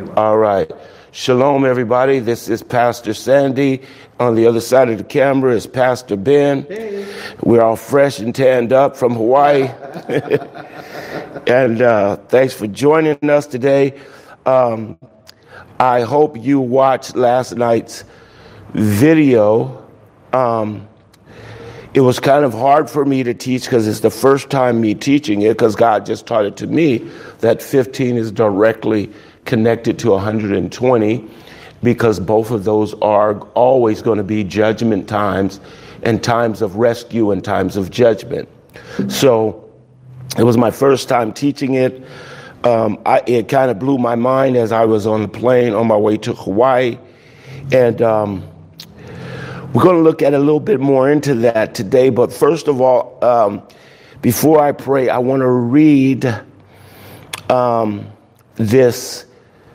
All right. Shalom, everybody. This is Pastor Sandy. On the other side of the camera is Pastor Ben. Hey. We're all fresh and tanned up from Hawaii. And thanks for joining us today. I hope you watched last night's video. It was kind of hard for me to teach because it's the first time me teaching it, because God just taught it to me that 15 is directly connected to 120, because both of those are always going to be judgment times and times of rescue and times of judgment. So it was my first time teaching it. It kind of blew my mind as I was on the plane on my way to Hawaii. And we're going to look at a little bit more into that today. But first of all, before I pray, I want to read this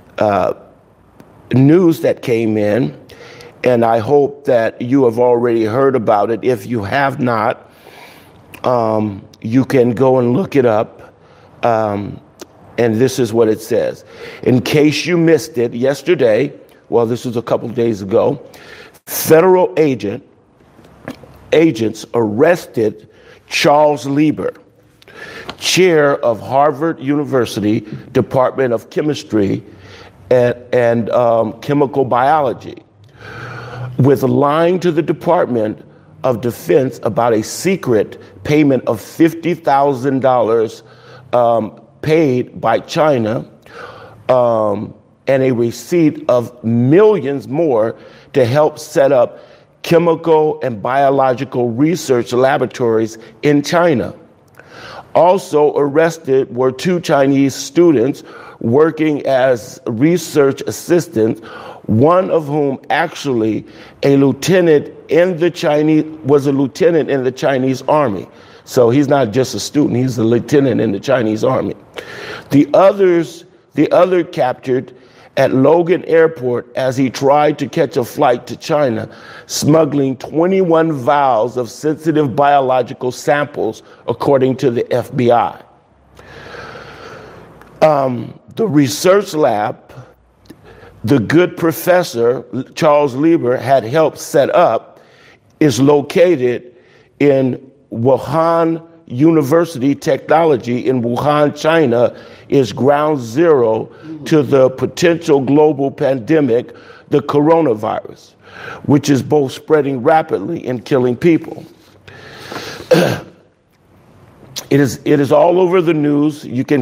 news that came in. And I hope that you have already heard about it. If you have not, you can go and look it up. And this is what it says. In case you missed it yesterday, well, this was a couple of days ago, federal agents arrested Charles Lieber, chair of Harvard University Department of Chemistry and Chemical Biology, with lying to the Department of Defense about a secret payment of $50,000 paid by China, and a receipt of millions more to help set up chemical and biological research laboratories in China. Also arrested were two Chinese students working as research assistants, one of whom actually was a lieutenant in the Chinese army. So he's not just a student, he's a lieutenant in the Chinese army. The other captured at Logan Airport as he tried to catch a flight to China, smuggling 21 vials of sensitive biological samples, according to the FBI. The research lab the good professor Charles Lieber had helped set up is located in Wuhan University. Technology in Wuhan, China, is ground zero to the potential global pandemic, the coronavirus, which is both spreading rapidly and killing people. It is all over the news. You can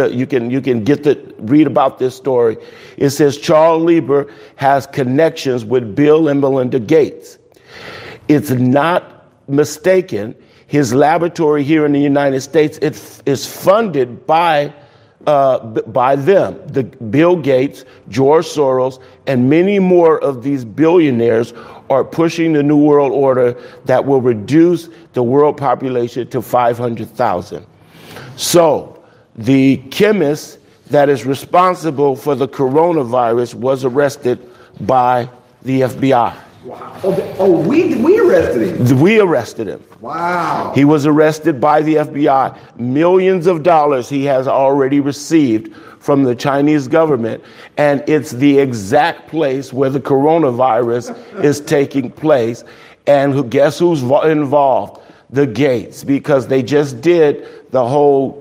read about this story. It says Charles Lieber has connections with Bill and Melinda Gates. It's not mistaken. His laboratory here in the United States, it is funded by them. The Bill Gates, George Soros, and many more of these billionaires are pushing the New World Order that will reduce the world population to 500,000. So the chemist that is responsible for the coronavirus was arrested by the FBI. Wow. We arrested him. We arrested him. Wow. He was arrested by the FBI. Millions of dollars he has already received from the Chinese government. And it's the exact place where the coronavirus is taking place. And guess who's involved? The Gates, because they just did the whole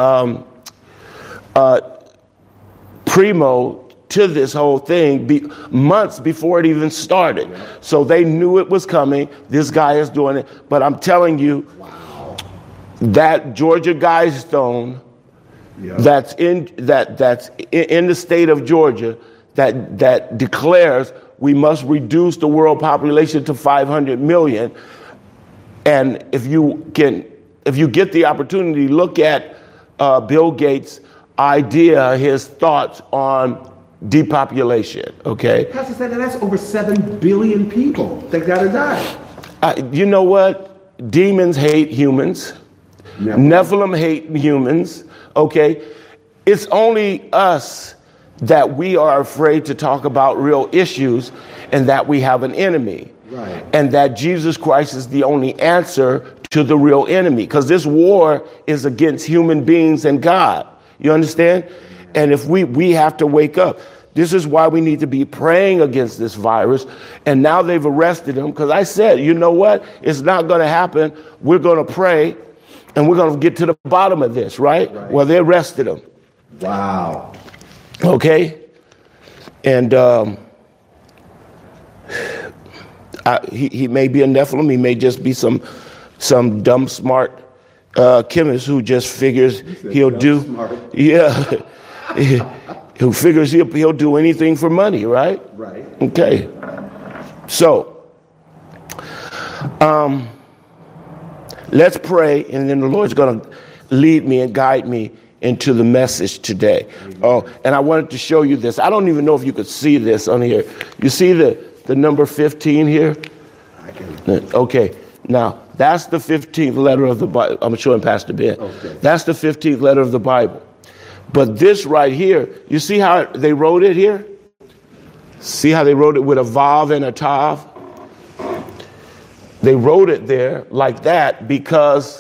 primo to this whole thing months before it even started. So they knew it was coming. This guy is doing it. But I'm telling you, wow, that Georgia Guidestone, that's in the state of Georgia, that declares we must reduce the world population to 500 million. And if you get the opportunity, look at Bill Gates' idea, his thoughts on depopulation, okay? Pastor said that's over 7 billion people that gotta die. You know what? Demons hate humans. Nephilim hate humans, okay? It's only us that we are afraid to talk about real issues and that we have an enemy. Right. And that Jesus Christ is the only answer to the real enemy. Because this war is against human beings and God. You understand? And if we have to wake up. this is why we need to be praying against this virus. And now they've arrested him because I said, you know what? It's not going to happen. We're going to pray and we're going to get to the bottom of this, right? Well, they arrested him. Wow. Okay. And he may be a Nephilim. He may just be some dumb, smart chemist who just figures he'll do. Smart. Yeah. Who figures he'll do anything for money, right? Right. Okay. So, let's pray, and then the Lord's going to lead me and guide me into the message today. Oh, and I wanted to show you this. I don't even know if you could see this on here. You see the number 15 here? I can. Okay. Now, that's the 15th letter of the Bible. I'm showing Pastor Ben. Okay. That's the 15th letter of the Bible. But this right here, you see how they wrote it here? See how they wrote it with a vav and a tav? They wrote it there like that because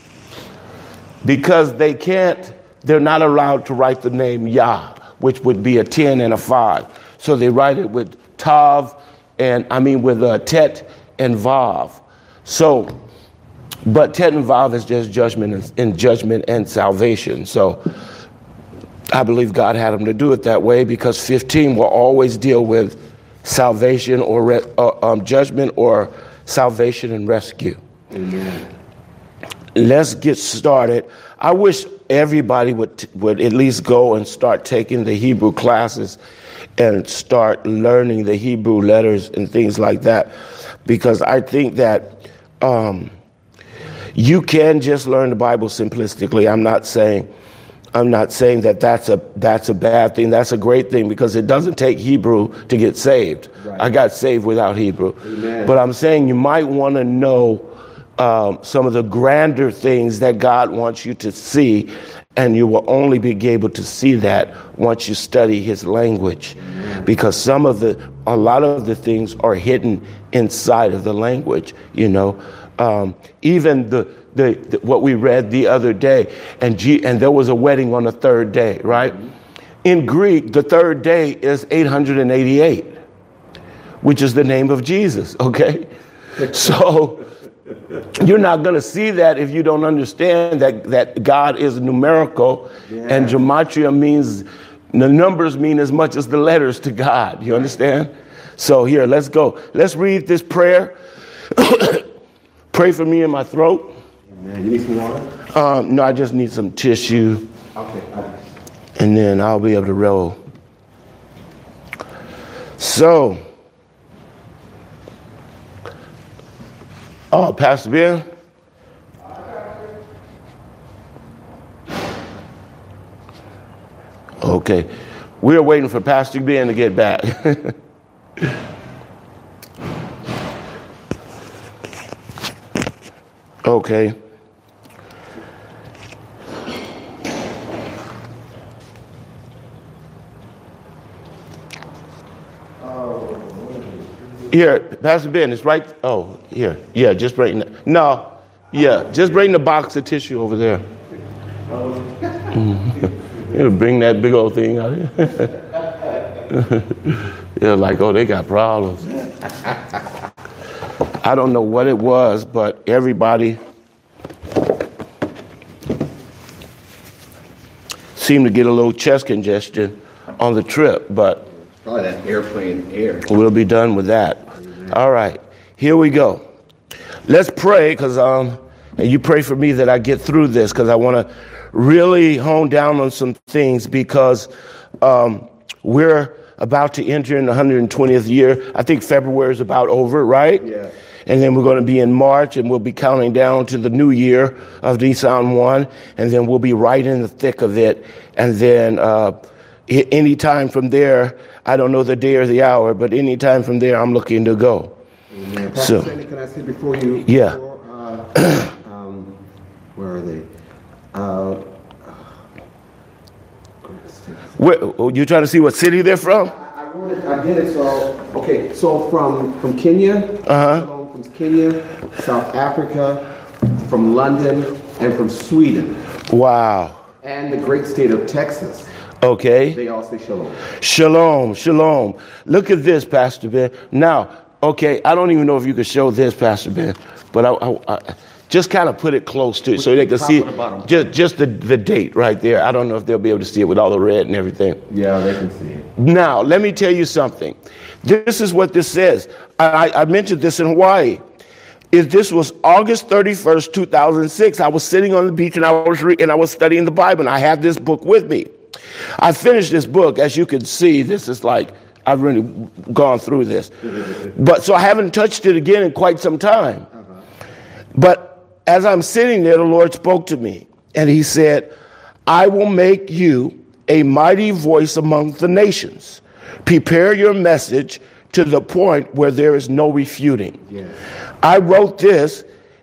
they're not allowed to write the name Yah, which would be a 10 and a 5. So they write it with tav with a tet and vav. So, but tet and vav is just judgment and salvation. So I believe God had him to do it that way because 15 will always deal with salvation or judgment or salvation and rescue. Amen. Let's get started. I wish everybody would at least go and start taking the Hebrew classes and start learning the Hebrew letters and things like that, because I think that you can just learn the Bible simplistically. I'm not saying that that's a bad thing. That's a great thing because it doesn't take Hebrew to get saved. Right. I got saved without Hebrew. Amen. But I'm saying you might want to know some of the grander things that God wants you to see, and you will only be able to see that once you study his language. Amen. Because a lot of the things are hidden inside of the language, you know. Even the what we read the other day, and there was a wedding on the third day, right? In Greek, the third day is 888, which is the name of Jesus, okay? So you're not going to see that if you don't understand that God is numerical, and gematria means, the numbers mean as much as the letters to God. You understand? So here, let's go. Let's read this prayer. Pray for me in my throat. Amen. You need some water? No, I just need some tissue. Okay. And then I'll be able to roll. So, Pastor Ben? Okay. We're waiting for Pastor Ben to get back. Okay. Here, Pastor Ben, it's right. Oh, here. Yeah, just bring just bring the box of tissue over there. Bring that big old thing out here. Yeah, like, they got problems. I don't know what it was, but everybody seemed to get a little chest congestion on the trip, but probably that airplane air. We'll be done with that. Amen. All right, here we go. Let's pray, and you pray for me that I get through this, because I want to really hone down on some things, because we're about to enter in the 120th year. I think February is about over, right? Yeah. And then we're going to be in March, and we'll be counting down to the new year of Nisan 1, and then we'll be right in the thick of it. And then any time from there, I don't know the day or the hour, but any time from there, I'm looking to go. Amen. Pastor Sandy, can I say before you? Yeah. Where are they? You trying to see what city they're from? I did it. So from Kenya. From Kenya, South Africa, from London, and from Sweden. Wow. And the great state of Texas. Okay. They all say shalom. Shalom, shalom. Look at this, Pastor Ben. Now, okay, I don't even know if you could show this, Pastor Ben, but I just kind of put it close to it so they can see just the date right there. I don't know if they'll be able to see it with all the red and everything. Yeah, they can see it. Now, let me tell you something. This is what this says. I mentioned this in Hawaii. This was August 31st, 2006. I was sitting on the beach and I was studying the Bible, and I have this book with me. I finished this book. As you can see, this is like, I've really gone through this. But so I haven't touched it again in quite some time. But as I'm sitting there, the Lord spoke to me, and he said, I will make you a mighty voice among the nations. Prepare your message to the point where there is no refuting. Yes. I wrote this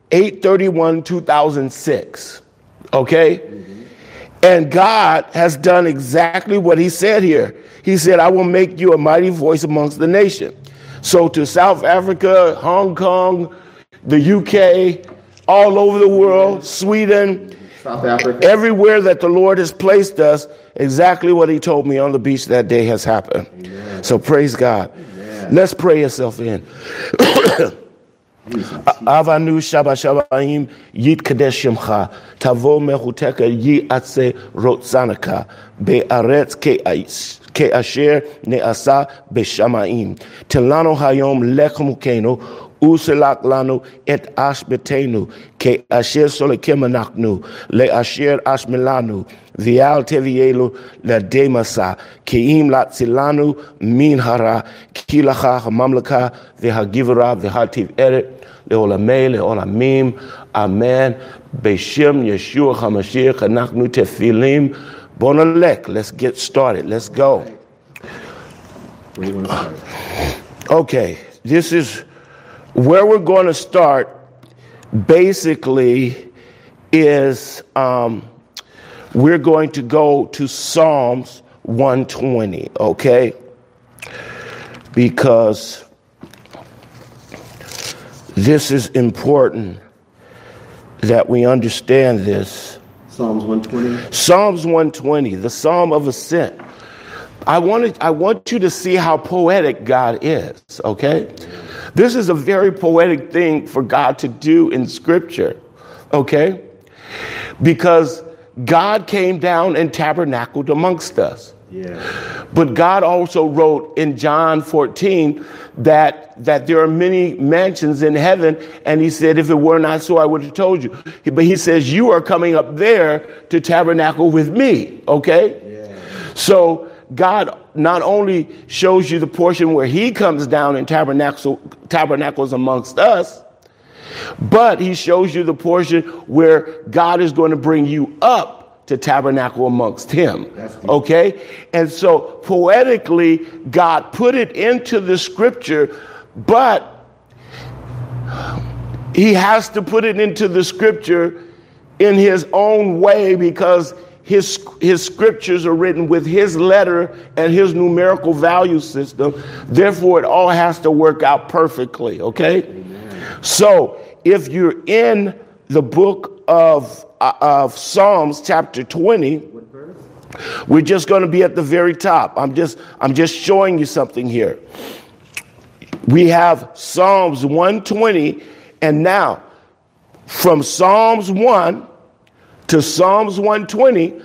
8/31/2006. Okay? And God has done exactly what he said here. He said, I will make you a mighty voice amongst the nation. So to South Africa, Hong Kong, the UK, all over the world, Sweden, South Africa, everywhere that the Lord has placed us, exactly what he told me on the beach that day has happened. Amen. So praise God. Amen. Let's pray yourself in. Avanu Shaba Shabaim Yit Kadeshimcha Tavo Mehuteka Yi Atse Rotzanaka Be Aretz Ke Asher Neasa Beshamaim Telano Hayom Lekmukeno Uselak Lanu Et Ashbetenu Ke Asher Solekemanaknu Le Asher Ashmelanu Vial Tevielu La Demasa Keim Latzilanu Minhara Kilacha Mamlaka Vehagivara Vehativ Eret Leolamei Leolamim Amen Beshem Yeshua HaMashiach Anachnu Tefilim Bonalek. Let's get started. Let's go. Where do you want to start? Okay, this is where we're going to start. Basically is we're going to go to Psalms 120, okay? Because this is important that we understand this. Psalms 120. Psalms 120, the Psalm of Ascent. I want you to see how poetic God is, okay? This is a very poetic thing for God to do in Scripture, okay? Because God came down and tabernacled amongst us. Yeah. But God also wrote in John 14 that there are many mansions in heaven, and he said, if it were not so, I would have told you. But he says, you are coming up there to tabernacle with me, okay? Yeah. So God not only shows you the portion where he comes down and tabernacles amongst us, but he shows you the portion where God is going to bring you up to tabernacle amongst him. Okay? And so poetically, God put it into the scripture, but he has to put it into the scripture in his own way, because his scriptures are written with his letter and his numerical value system. Therefore, it all has to work out perfectly. Okay? Amen. So if you're in the book of Psalms chapter 20, we're just going to be at the very top. I'm just showing you something here. We have Psalms 120, and now from Psalms 1 to Psalms 120,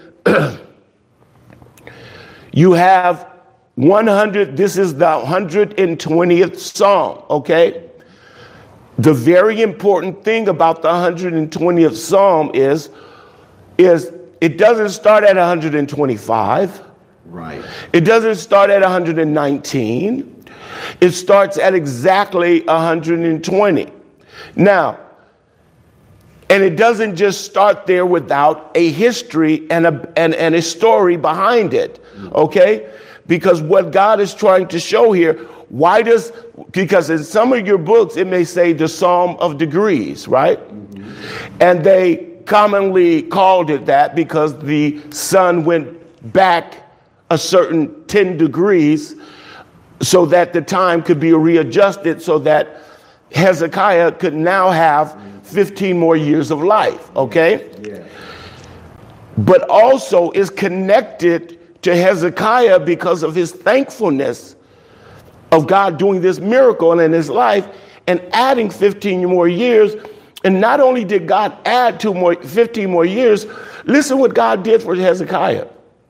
you have 100. This is the 120th Psalm, okay? The very important thing about the 120th Psalm is it doesn't start at 125. Right. It doesn't start at 119. It starts at exactly 120. Now, and it doesn't just start there without a history and a story behind it, okay? Because what God is trying to show here, because in some of your books, it may say the Psalm of Degrees, right? Mm-hmm. And they commonly called it that because the sun went back a certain 10 degrees so that the time could be readjusted so that Hezekiah could now have 15 more years of life, okay? Yeah. But also is connected to Hezekiah because of his thankfulness of God doing this miracle in his life and adding 15 more years. And not only did God add 15 more years, listen what God did for Hezekiah.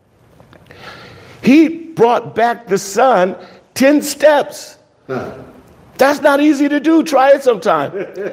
He brought back the son 10 steps. That's not easy to do. Try it sometime.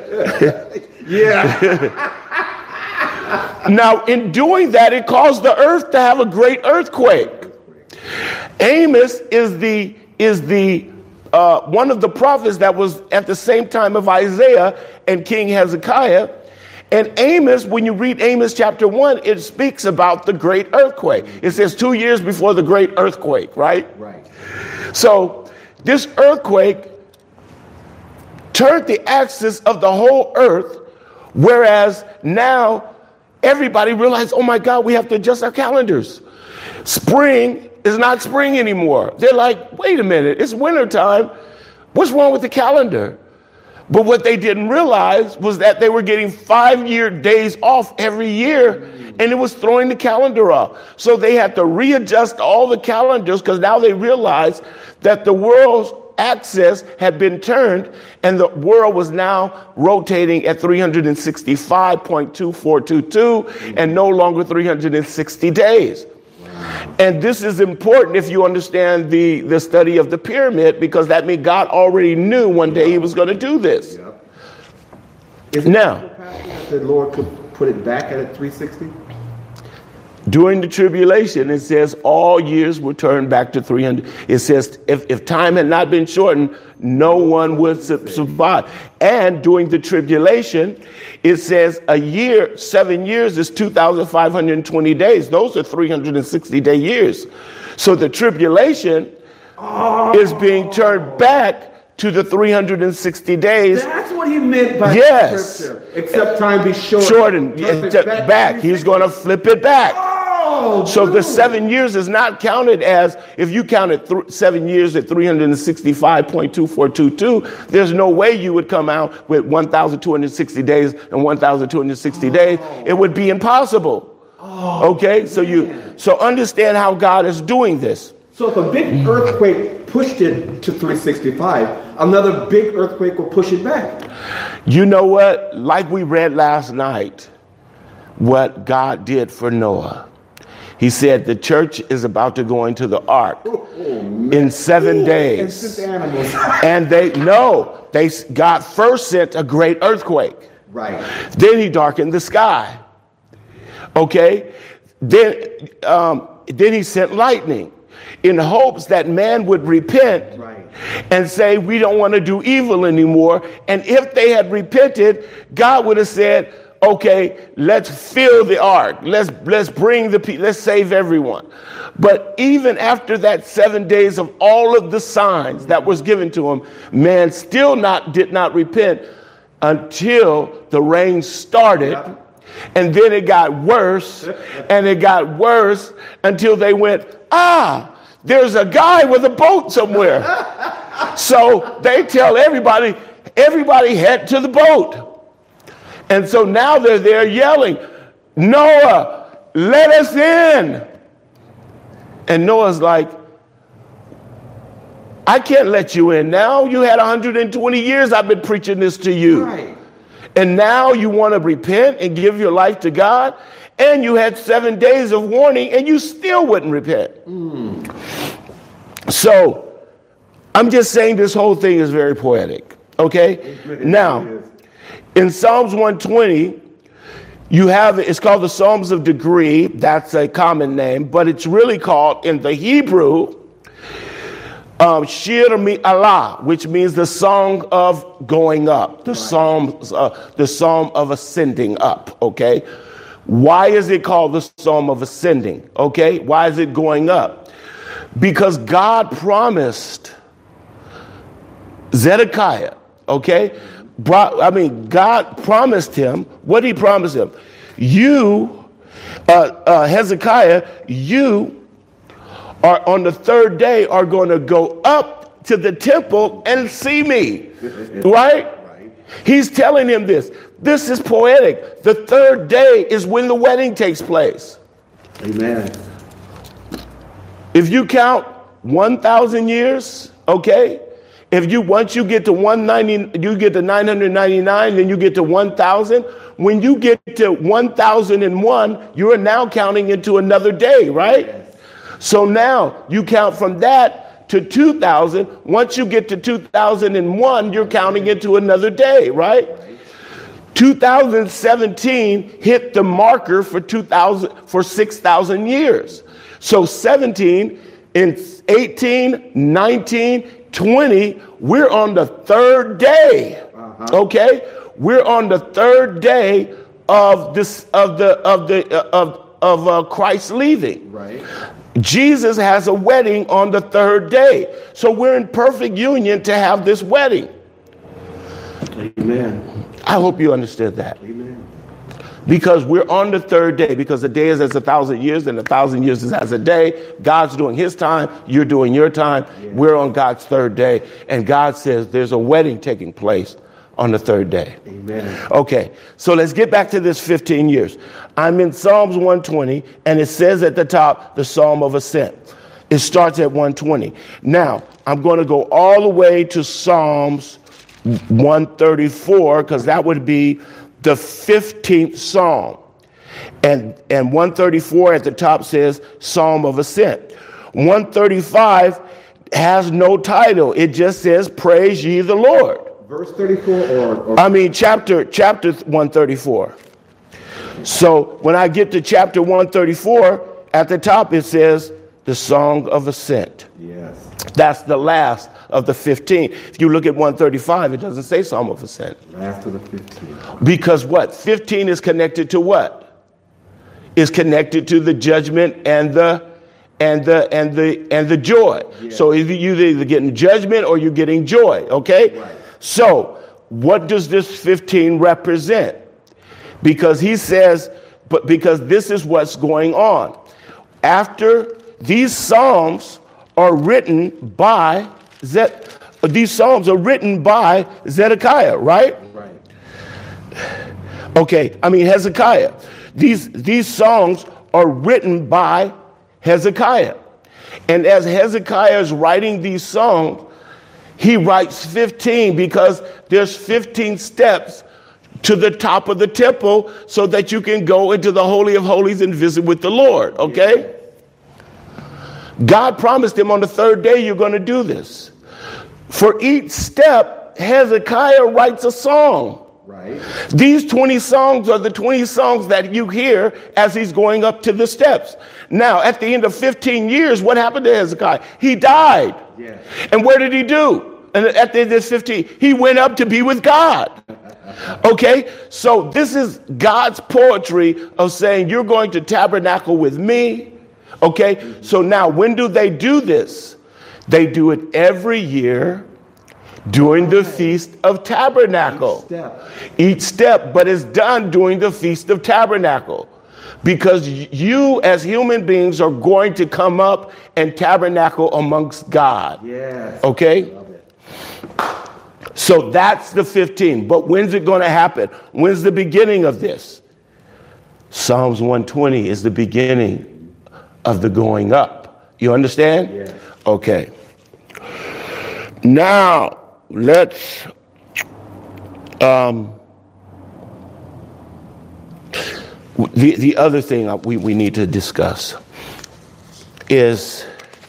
Yeah. Now, in doing that, it caused the earth to have a great earthquake. Amos is the one of the prophets that was at the same time of Isaiah and King Hezekiah. And Amos, when you read Amos chapter 1, it speaks about the great earthquake. It says 2 years before the great earthquake, right? Right. So this earthquake turned the axis of the whole earth, whereas now everybody realized, oh my God, we have to adjust our calendars. Spring is not spring anymore. They're like, wait a minute, it's wintertime. What's wrong with the calendar? But what they didn't realize was that they were getting 5-year days off every year, and it was throwing the calendar off. So they had to readjust all the calendars because now they realized that the world's axis had been turned and the world was now rotating at 365.2422 and no longer 360 days. And this is important if you understand the study of the pyramid, because that means God already knew one day he was going to do this. Is now, that the Lord could put it back at 360? During the tribulation, it says all years will turn back to 300. It says if time had not been shortened, no one would survive. And during the tribulation, it says a year, 7 years is 2,520 days. Those are 360-day years. So the tribulation is being turned back to the 360 days. That's what he meant by scripture. Except time be shortened. Back. He's going to flip it back. So the 7 years is not counted as, if you counted 7 years at 365.2422, there's no way you would come out with 1,260 days and 1,260 days. It would be impossible. Okay, so understand how God is doing this. So if a big earthquake pushed it to 365, another big earthquake will push it back. You know what? Like we read last night, what God did for Noah. He said the church is about to go into the ark in 7 days. And God first sent a great earthquake. Right. Then he darkened the sky. Okay. Then he sent lightning in hopes that man would repent and say, we don't want to do evil anymore. And if they had repented, God would have said, okay, let's fill the ark. Let's bring the people. Let's save everyone. But even after that 7 days of all of the signs that was given to him, man still did not repent until the rain started. Yep. And then it got worse, and it got worse until they went, there's a guy with a boat somewhere. So they tell everybody head to the boat. And so now they're there yelling, Noah, let us in. And Noah's like, I can't let you in now. You had 120 years I've been preaching this to you. Right. And now you want to repent and give your life to God? And you had 7 days of warning and you still wouldn't repent. So I'm just saying this whole thing is very poetic. Okay? Now, in Psalms 120, it's called the Psalms of Degree. That's a common name, but it's really called in the Hebrew, Shir Mi'alah, which means the song of going up, the psalm of ascending up. Okay, why is it called the Psalm of Ascending? Okay, why is it going up? Because God promised Zedekiah. Okay, God promised him. What did he promise him? Hezekiah, you are on the third day are going to go up to the temple and see me. Right? He's telling him this. This is poetic. The third day is when the wedding takes place. Amen. If you count 1,000 years, okay? Once you get to 190, you get to 999, then you get to 1,000. When you get to 1,001, you are now counting into another day, right? Yes. So now you count from that to 2,000. Once you get to 2001, you're counting into another day, right? 2017 hit the marker for 6,000 years. So 17 and 18, 19, 20, we're on the third day. Okay, we're on the third day of Christ leaving. Right. Jesus has a wedding on the third day, so we're in perfect union to have this wedding. Amen. I hope you understood that. Amen. Because we're on the third day, because a day is as 1,000 years and 1,000 years is as a day. God's doing his time. You're doing your time. Yeah. We're on God's third day. And God says there's a wedding taking place on the third day. Amen. Okay, so let's get back to this 15 years. I'm in Psalms 120, and it says at the top, the Psalm of Ascent. It starts at 120. Now, I'm going to go all the way to Psalms 134, because that would be the 15th Psalm. And 134 at the top says Psalm of Ascent. 135 has no title. It just says, Praise ye the Lord. Verse 34 chapter 134. So when I get to chapter 134, at the top it says the Song of Ascent. Yes. That's the last of the 15. If you look at 135, it doesn't say Psalm of Ascent. Last of the 15. Because what? 15 is connected to what? Is connected to the judgment and the joy. Yeah. So you're either getting judgment or you're getting joy. Okay. Right. So what does this 15 represent? Because he says, because this is what's going on. After these Psalms are written by Zedekiah, right? Right. Okay, Hezekiah. These songs are written by Hezekiah. And as Hezekiah is writing these songs, he writes 15 because there's 15 steps to the top of the temple so that you can go into the Holy of Holies and visit with the Lord, okay? God promised him on the third day you're going to do this. For each step, Hezekiah writes a song. Right. These 20 songs are the 20 songs that you hear as he's going up to the steps. Now, at the end of 15 years, what happened to Hezekiah? He died. Yeah. And where did he do? And at the end of 15, he went up to be with God. Okay, so this is God's poetry of saying, you're going to tabernacle with me. Okay, so now when do they do this? They do it every year during the Feast of Tabernacle. Each step, but it's done during the Feast of Tabernacle. Because you as human beings are going to come up and tabernacle amongst God. Yes. Okay? So that's the 15. But when's it going to happen? When's the beginning of this? Psalms 120 is the beginning of the going up. You understand? Yes. Okay. Now, let's the other thing we need to discuss is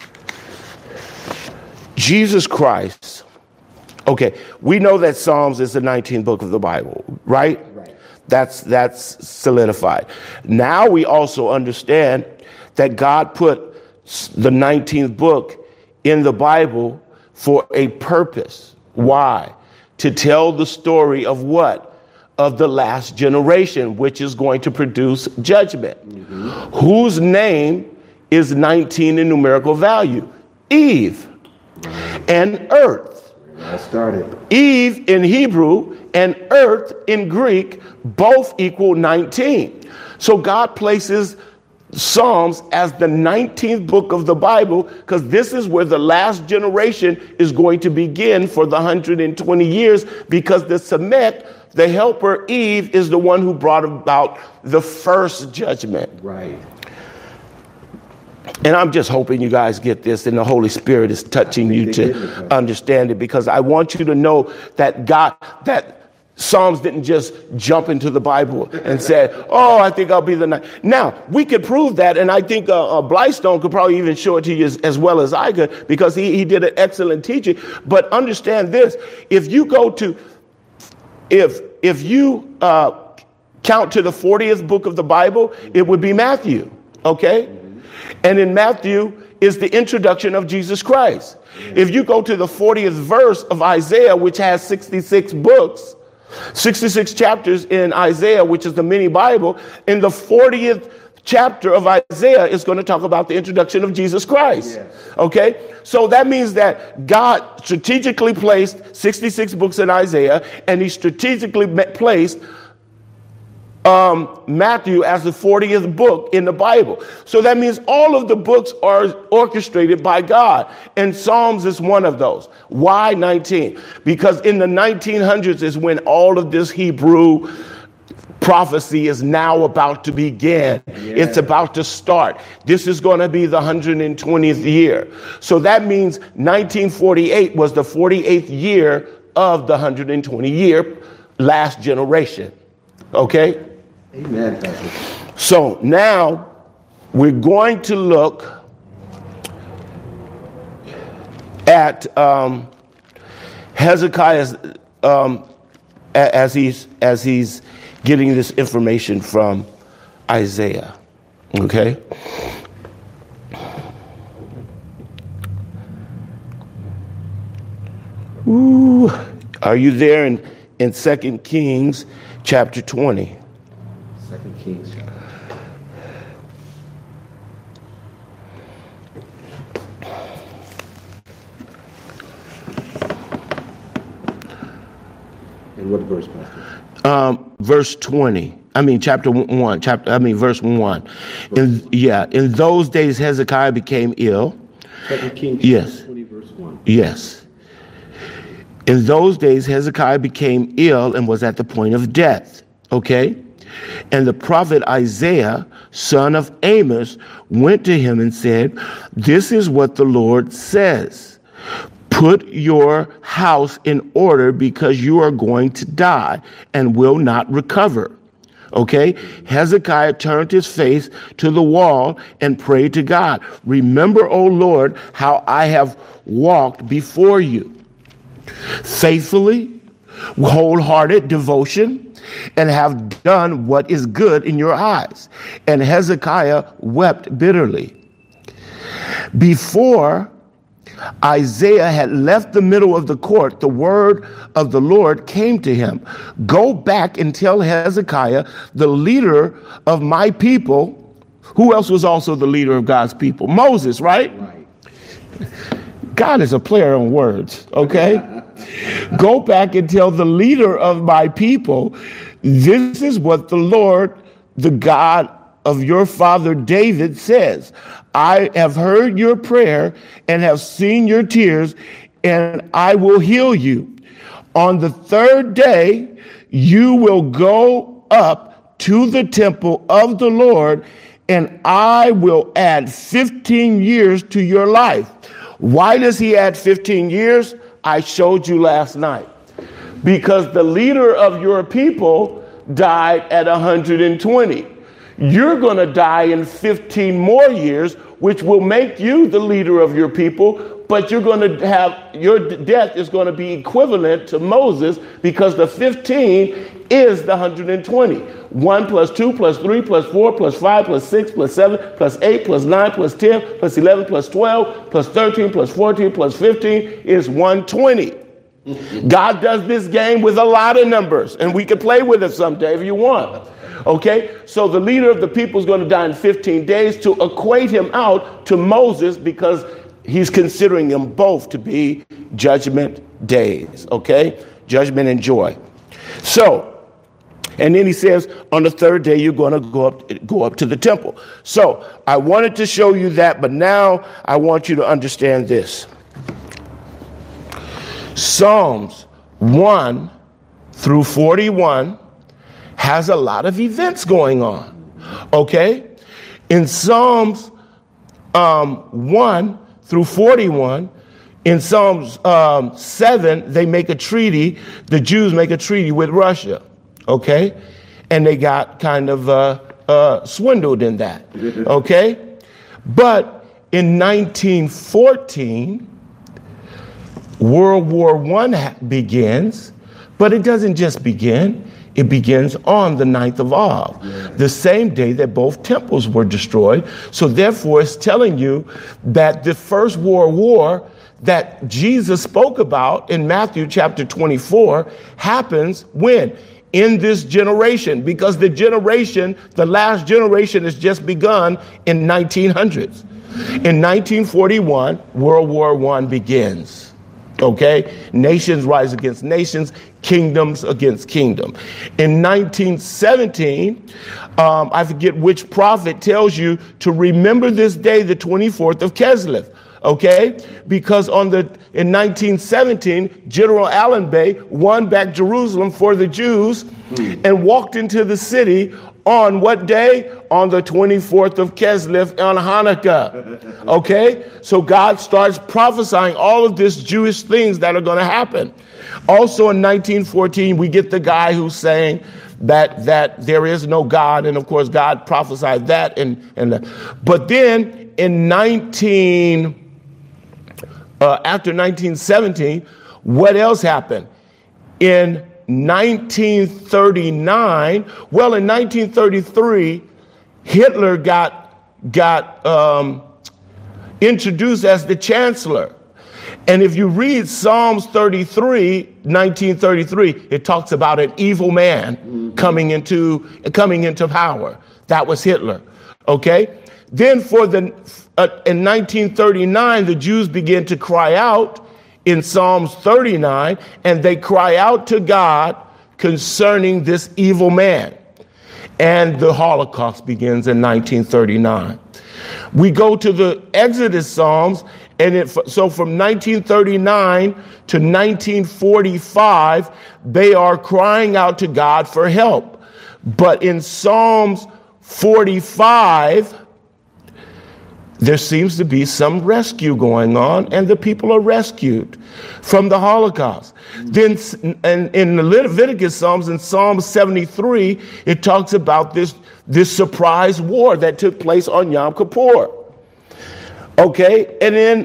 Jesus Christ. Okay, we know that Psalms is the 19th book of the Bible, right? Right. That's solidified. Now we also understand that God put the 19th book in the Bible for a purpose. Why? To tell the story of what? Of the last generation, which is going to produce judgment. Mm-hmm. Whose name is 19 in numerical value? Eve and earth. I started. Eve in Hebrew and earth in Greek both equal 19. So God places Psalms as the 19th book of the Bible because this is where the last generation is going to begin for the 120 years, because the Semet, the helper Eve, is the one who brought about the first judgment. Right. And I'm just hoping you guys get this and the Holy Spirit is touching you to understand it, because I want you to know that Psalms didn't just jump into the Bible and said, oh, I think I'll be the knight. Now, we could prove that, and I think Blythestone could probably even show it to you as well as I could, because he did an excellent teaching. But understand this, if you go to, if you count to the 40th book of the Bible, it would be Matthew, okay? And in Matthew is the introduction of Jesus Christ. If you go to the 40th verse of Isaiah, which has 66 books, 66 chapters in Isaiah, which is the mini Bible, in the 40th chapter of Isaiah is going to talk about the introduction of Jesus Christ. Yes. Okay? So that means that God strategically placed 66 books in Isaiah, and he strategically placed Matthew as the 40th book in the Bible. So that means all of the books are orchestrated by God, and Psalms is one of those. Why 19? Because in the 1900s is when all of this Hebrew prophecy is now about to begin. Yeah. It's about to start. This is going to be the 120th year. So that means 1948 was the 48th year of the 120-year last generation. Okay? Amen. So now we're going to look at Hezekiah's as he's getting this information from Isaiah. Okay. Ooh, are you there in 2 Kings chapter 20? 2 Kings chapter. And what verse, Pastor? Verse 20. Chapter 1. Verse 1. In those days Hezekiah became ill. 2 Kings yes. 20, verse 1. Yes. In those days Hezekiah became ill and was at the point of death. Okay? And the prophet Isaiah, son of Amos, went to him and said, "This is what the Lord says. Put your house in order, because you are going to die and will not recover." Okay? Hezekiah turned his face to the wall and prayed to God. "Remember, O Lord, how I have walked before you faithfully, wholehearted devotion, and have done what is good in your eyes." And Hezekiah wept bitterly. Before Isaiah had left the middle of the court, the word of the Lord came to him. "Go back and tell Hezekiah, the leader of my people." Who else was also the leader of God's people? Moses, right? God is a player on words, okay? "Go back and tell the leader of my people, this is what the Lord, the God of your father David says. I have heard your prayer and have seen your tears, and I will heal you. On the third day, you will go up to the temple of the Lord, and I will add 15 years to your life." Why does he add 15 years? I showed you last night. Because the leader of your people died at 120. You're going to die in 15 more years, which will make you the leader of your people, but you're going to have, your death is going to be equivalent to Moses, because the 15 is the 120. 1 plus 2 plus 3 plus 4 plus 5 plus 6 plus 7 plus 8 plus 9 plus 10 plus 11 plus 12 plus 13 plus 14 plus 15 is 120. God does this game with a lot of numbers, and we can play with it someday if you want. Okay, so the leader of the people is going to die in 15 days to equate him out to Moses, because he's considering them both to be judgment days. Okay, judgment and joy. So, and then he says, on the third day, you're going to go up to the temple. So I wanted to show you that, but now I want you to understand this. Psalms 1 through 41 has a lot of events going on. Okay? In Psalms 1 through 41. In Psalms 7, they make a treaty. The Jews make a treaty with Russia, okay? And they got kind of swindled in that, okay? But in 1914, World War I begins, but it doesn't just begin. It begins on the 9th of Av, the same day that both temples were destroyed. So therefore, it's telling you that the First World War that Jesus spoke about in Matthew chapter 24 happens when? In this generation, because the last generation has just begun in 1900s. In 1941, World War I begins. Okay, nations rise against nations, kingdoms against kingdom. In 1917, I forget which prophet tells you to remember this day, the 24th of Kislev. Okay, because in 1917, General Allenby won back Jerusalem for the Jews and walked into the city on what day? On the 24th of Kislev on Hanukkah. Okay, so God starts prophesying all of these Jewish things that are going to happen. Also in 1914, we get the guy who's saying that there is no God, and of course God prophesied that. But then in after 1917, what else happened? In 1939, well, in 1933, Hitler got introduced as the chancellor. And if you read Psalms 33, 1933, it talks about an evil man coming into power. That was Hitler. Okay? Then in 1939, the Jews began to cry out in Psalms 39, and they cry out to God concerning this evil man. And the Holocaust begins in 1939. We go to the Exodus Psalms, and so from 1939 to 1945, they are crying out to God for help. But in Psalms 45, there seems to be some rescue going on, and the people are rescued from the Holocaust. Then in the Leviticus Psalms, in Psalm 73, it talks about this surprise war that took place on Yom Kippur. Okay, and then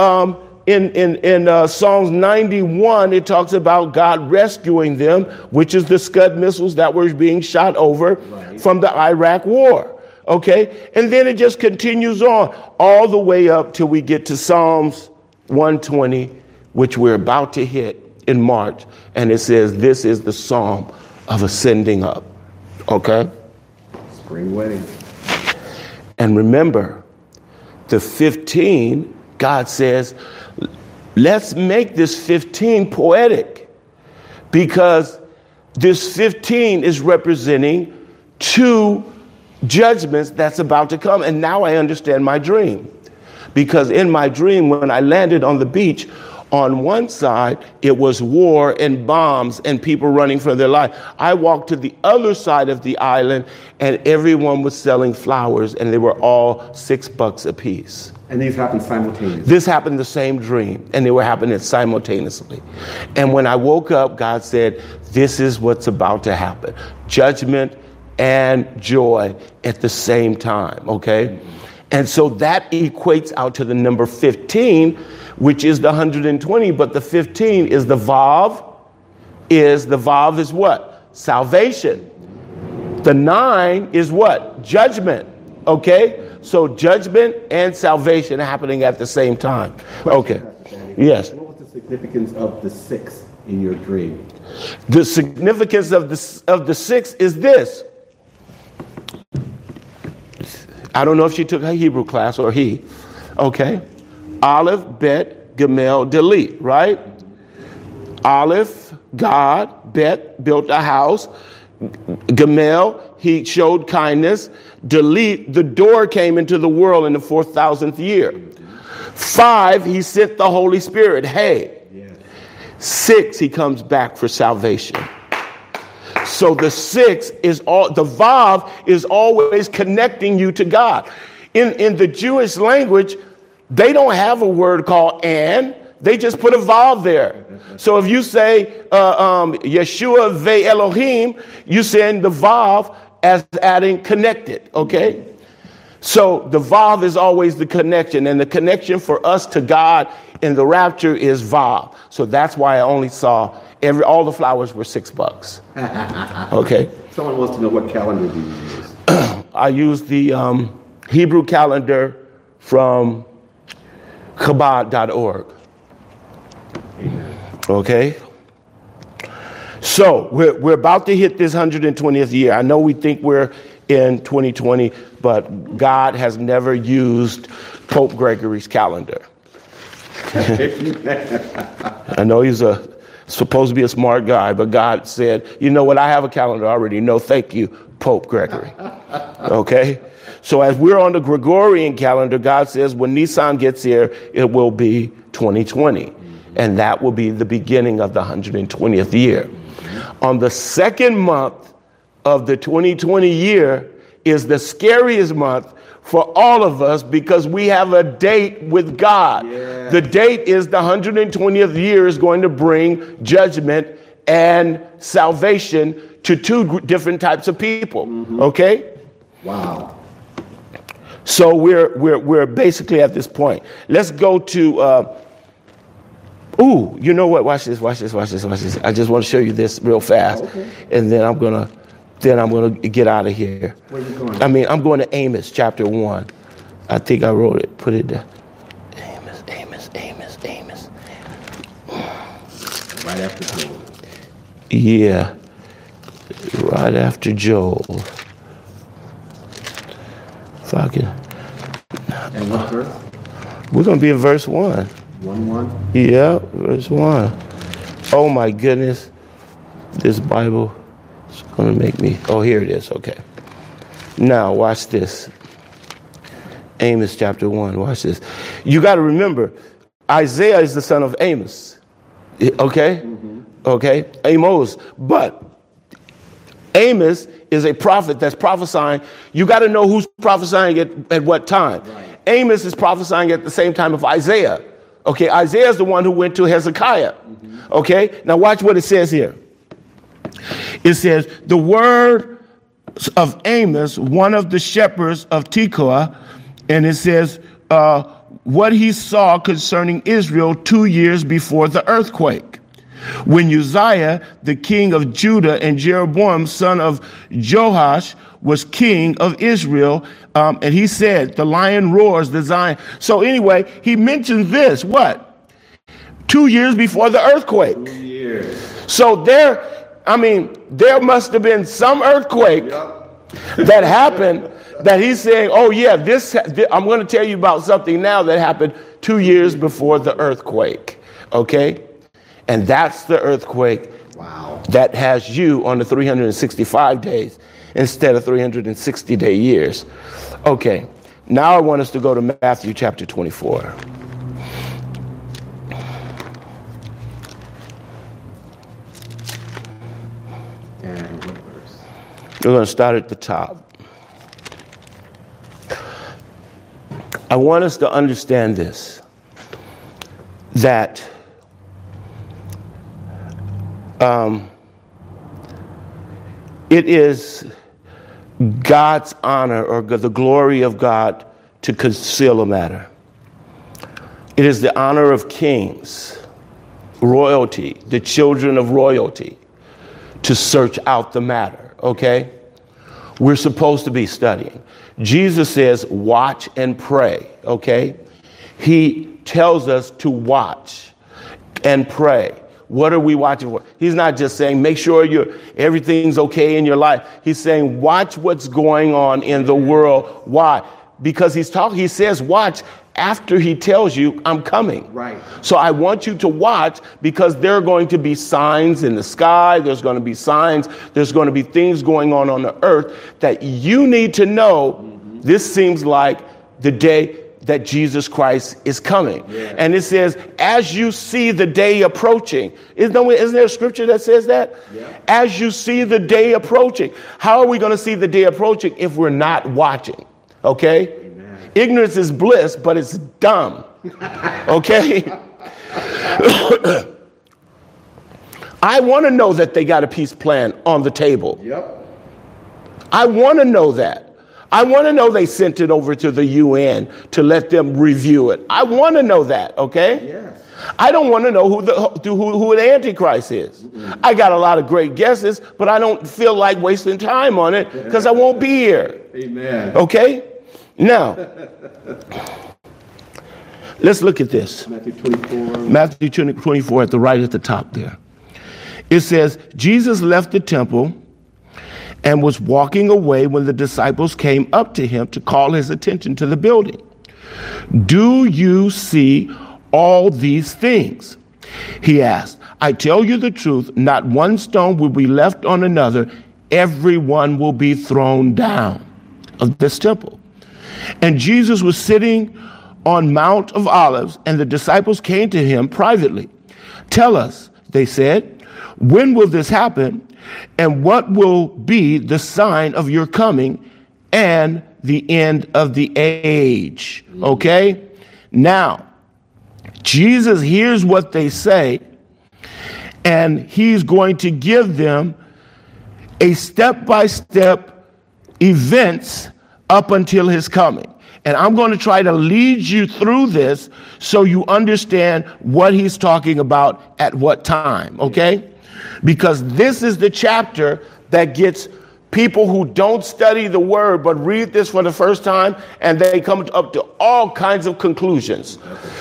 in Psalms 91, it talks about God rescuing them, which is the Scud missiles that were being shot over from the Iraq War. Okay, and then it just continues on all the way up till we get to Psalms 120, which we're about to hit in March. And it says, this is the Psalm of ascending up. Okay? Spring wedding. And remember, the 15, God says, let's make this 15 poetic, because this 15 is representing two judgments that's about to come. And now I understand my dream, because in my dream, when I landed on the beach, on one side, it was war and bombs and people running for their life. I walked to the other side of the island, and everyone was selling flowers, and they were all $6 a piece. And these happened simultaneously? This happened the same dream, and they were happening simultaneously. And when I woke up, God said, this is what's about to happen. Judgment and joy at the same time, okay? And so that equates out to the number 15, which is the 120, but the 15 is the Vav. The Vav is what? Salvation. The 9 is what? Judgment, okay? So judgment and salvation happening at the same time. Okay, yes. What was the significance of the 6 in your dream? The significance of the 6 is this. I don't know if she took her Hebrew class or he. Okay. Aleph, Bet, Gamel, Delete, right? Aleph, God, Bet, built a house. Gamel, he showed kindness. Delete, the door came into the world in the 4,000th year. 5, he sent the Holy Spirit. Hey. 6, he comes back for salvation. So the 6 is the Vav is always connecting you to God. in the Jewish language, they don't have a word called and. They just put a vav there. So if you say Yeshua ve Elohim, you send the vav as adding connected, okay? So the vav is always the connection, and the connection for us to God in the rapture is vav. So that's why I only saw all the flowers were $6. Okay. Someone wants to know what calendar do you use? I use the Hebrew calendar from Chabad.org. Okay. So we're about to hit this 120th year. I know we think we're in 2020, but God has never used Pope Gregory's calendar. I know he's supposed to be a smart guy, but God said, you know what, I have a calendar already. No, thank you, Pope Gregory. Okay? So as we're on the Gregorian calendar, God says when Nisan gets here, it will be 2020. And that will be the beginning of the 120th year. On the second month of the 2020 year is the scariest month for all of us because we have a date with God. Yeah. The date is the 120th year is going to bring judgment and salvation to two different types of people. Mm-hmm. Okay? Wow. So we're basically at this point. Let's go to you know what? Watch this. I just want to show you this real fast. Okay. And then I'm gonna get out of here. Where are you going? I'm going to Amos chapter 1. I think I wrote it, put it there. Amos. Right after Joel. Yeah. Right after Joel. Fucking. And what verse? We're gonna be in verse 1. 1:1? Yeah, verse 1. Oh my goodness. This Bible is going to make me. Oh, here it is. Okay. Now, watch this. Amos chapter 1. Watch this. You got to remember, Isaiah is the son of Amos. Okay? Mm-hmm. Okay? Amos. But Amos is a prophet that's prophesying. You got to know who's prophesying at what time. Right. Amos is prophesying at the same time of Isaiah. Okay, Isaiah is the one who went to Hezekiah. Mm-hmm. Okay, now watch what it says here. It says, the word of Amos, one of the shepherds of Tekoa, and it says, what he saw concerning Israel 2 years before the earthquake. When Uzziah, the king of Judah, and Jeroboam, son of Joash, was king of Israel, and he said, the lion roars, the Zion. So anyway, he mentioned this, what? 2 years before the earthquake. 2 years. So there must have been some earthquake that happened that he's saying, oh yeah, I'm going to tell you about something now that happened 2 years before the earthquake. Okay? And that's the earthquake that has you on the 365 days instead of 360-day years. Okay, now I want us to go to Matthew chapter 24. And what verse? We're going to start at the top. I want us to understand this, that it is God's honor or the glory of God to conceal a matter. It is the honor of kings, royalty, the children of royalty, to search out the matter, okay? We're supposed to be studying. Jesus says, watch and pray, okay? He tells us to watch and pray. What are we watching for? He's not just saying, make sure everything's okay in your life. He's saying, watch what's going on in the world. Why? Because he says, watch after he tells you, I'm coming. Right. So I want you to watch because there are going to be signs in the sky. There's going to be signs. There's going to be things going on the earth that you need to know. Mm-hmm. This seems like the day that Jesus Christ is coming. Yeah. And it says, as you see the day approaching. Isn't there a scripture that says that? Yeah. As you see the day approaching. How are we going to see the day approaching if we're not watching? Okay? Amen. Ignorance is bliss, but it's dumb. Okay? I want to know that they got a peace plan on the table. Yep. I want to know that. I want to know they sent it over to the UN to let them review it. I want to know that, okay? Yes. I don't want to know who the Antichrist is. Mm-hmm. I got a lot of great guesses, but I don't feel like wasting time on it because I won't be here. Amen. Okay? Now, let's look at this. Matthew 24. Matthew 24 at the right at the top there. It says, Jesus left the temple and was walking away when the disciples came up to him to call his attention to the building. Do you see all these things? He asked. I tell you the truth, not one stone will be left on another. Everyone will be thrown down of this temple. And Jesus was sitting on Mount of Olives, and the disciples came to him privately. Tell us, they said, when will this happen? And what will be the sign of your coming and the end of the age? Okay? Now, Jesus hears what they say, and he's going to give them a step-by-step events up until his coming. And I'm going to try to lead you through this so you understand what he's talking about at what time, okay? Because this is the chapter that gets people who don't study the word but read this for the first time, and they come up to all kinds of conclusions.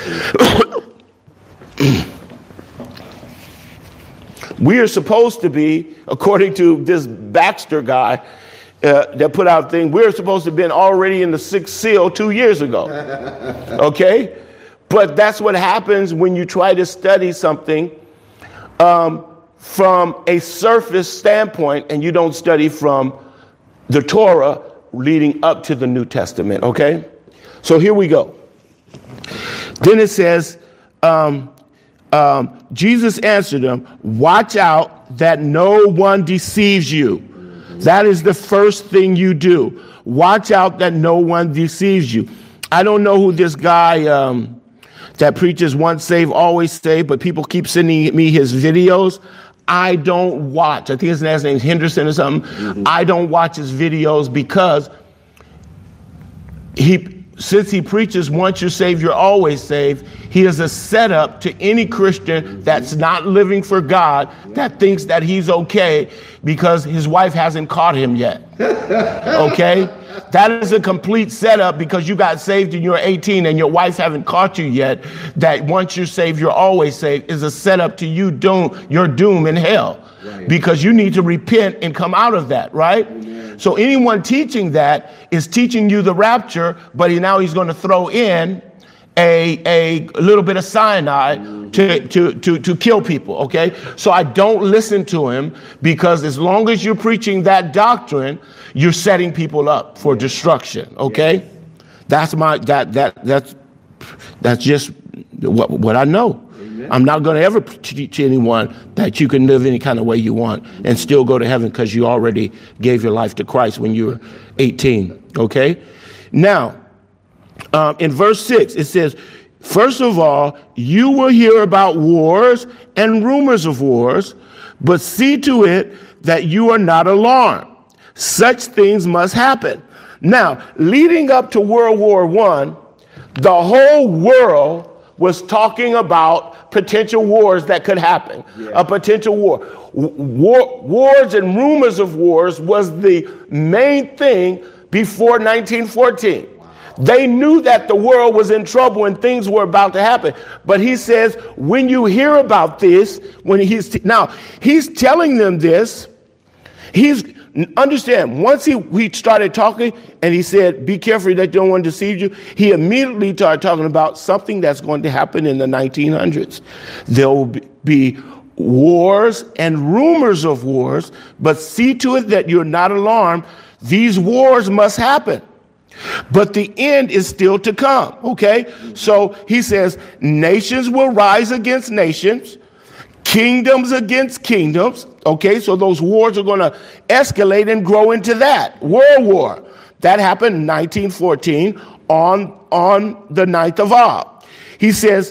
We are supposed to be, according to this Baxter guy that put out thing, we're supposed to have been already in the sixth seal 2 years ago. Okay? But that's what happens when you try to study something from a surface standpoint and you don't study from the Torah leading up to the New Testament. Okay? So here we go. Then it says, Jesus answered them, watch out that no one deceives you. That is the first thing you do. Watch out that no one deceives you. I don't know who this guy that preaches once saved, always saved, but people keep sending me his videos. I don't watch. I think his last name is Henderson or something. Mm-hmm. I don't watch his videos because since he preaches once you're saved, you're always saved, he is a setup to any Christian that's not living for God, that thinks that he's okay because his wife hasn't caught him yet. Okay? That is a complete setup because you got saved and you're 18 and your wife haven't caught you yet. That once you're saved, you're always saved is a setup to your doom in hell. Right. Because you need to repent and come out of that, right? Amen. So anyone teaching that is teaching you the rapture, but now he's going to throw in a little bit of cyanide to kill people, okay? So I don't listen to him because as long as you're preaching that doctrine, you're setting people up for destruction, okay? That's just what I know. I'm not going to ever teach anyone that you can live any kind of way you want and still go to heaven because you already gave your life to Christ when you were 18, okay? Now, in verse 6, it says, first of all, you will hear about wars and rumors of wars, but see to it that you are not alarmed. Such things must happen. Now, leading up to World War I, the whole world was talking about potential wars that could happen. Yeah. A potential war. Wars and rumors of wars was the main thing before 1914. They knew that the world was in trouble and things were about to happen. But he says, when you hear about this, he's telling them this, understand, once he started talking and he said, be careful that no one deceives you, he immediately started talking about something that's going to happen in the 1900s. There will be wars and rumors of wars, but see to it that you're not alarmed. These wars must happen. But the end is still to come, okay? So he says, nations will rise against nations, kingdoms against kingdoms, okay? So those wars are going to escalate and grow into that. World War. That happened in 1914. on the 9th of Ab. He says,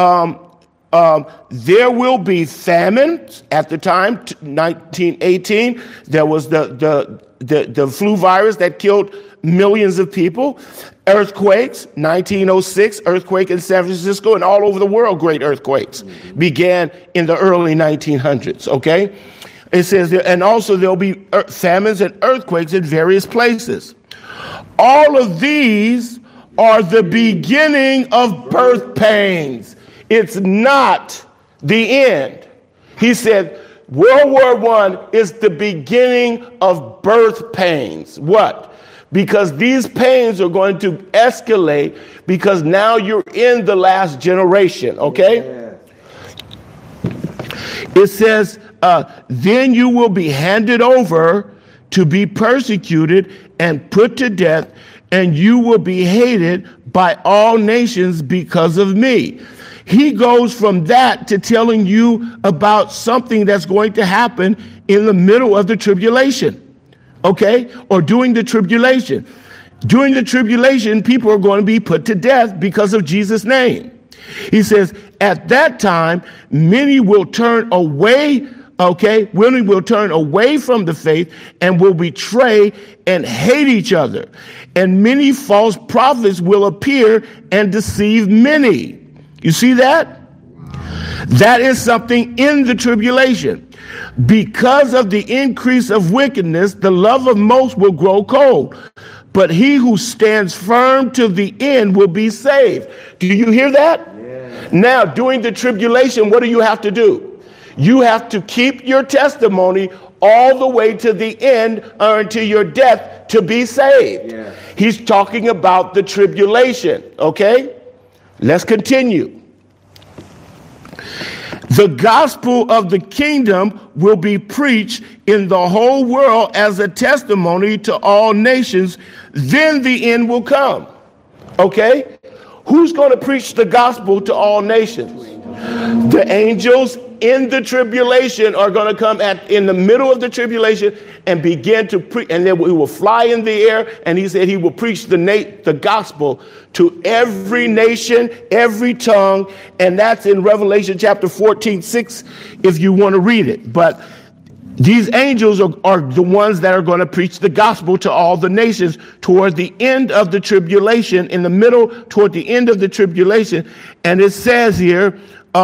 there will be famines at the time, 1918. There was the flu virus that killed millions of people. Earthquakes, 1906, earthquake in San Francisco and all over the world, great earthquakes began in the early 1900s, okay? It says, and also there'll be famines and earthquakes in various places. All of these are the beginning of birth pains. It's not the end. He said, World War I is the beginning of birth pains. What? Because these pains are going to escalate because now you're in the last generation, okay? Yeah. It says, then you will be handed over to be persecuted and put to death, and you will be hated by all nations because of me. He goes from that to telling you about something that's going to happen in the middle of the tribulation. Okay? Or during the tribulation. During the tribulation, people are going to be put to death because of Jesus' name. He says, at that time, many will turn away, okay? Many will turn away from the faith and will betray and hate each other. And many false prophets will appear and deceive many. You see that? That is something in the tribulation. Because of the increase of wickedness, the love of most will grow cold. But he who stands firm to the end will be saved. Do you hear that? Yeah. Now, during the tribulation, what do you have to do? You have to keep your testimony all the way to the end or until your death to be saved. Yeah. He's talking about the tribulation, okay? Let's continue. The gospel of the kingdom will be preached in the whole world as a testimony to all nations. Then the end will come. Okay? Who's going to preach the gospel to all nations? The angels in the tribulation are going to come in the middle of the tribulation and begin to preach, and then we will fly in the air. And he said he will preach the gospel to every nation, every tongue, and that's in Revelation chapter 14:6, if you want to read it. But these angels are the ones that are going to preach the gospel to all the nations toward the end of the tribulation, in the middle, toward the end of the tribulation. And it says here,